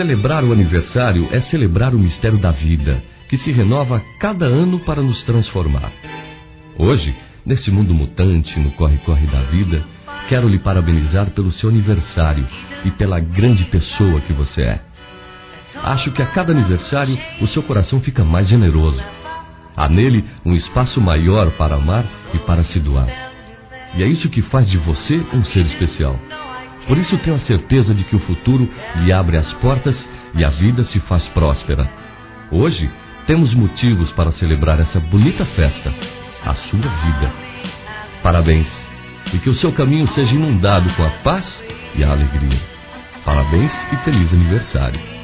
Celebrar o aniversário é celebrar o mistério da vida, que se renova a cada ano para nos transformar. Hoje, nesse mundo mutante, no corre-corre da vida, quero lhe parabenizar pelo seu aniversário e pela grande pessoa que você é. Acho que a cada aniversário o seu coração fica mais generoso. Há nele um espaço maior para amar e para se doar. E é isso que faz de você um ser especial. Por isso tenho a certeza de que o futuro lhe abre as portas e a vida se faz próspera. Hoje temos motivos para celebrar essa bonita festa, a sua vida. Parabéns, e que o seu caminho seja inundado com a paz e a alegria. Parabéns e feliz aniversário.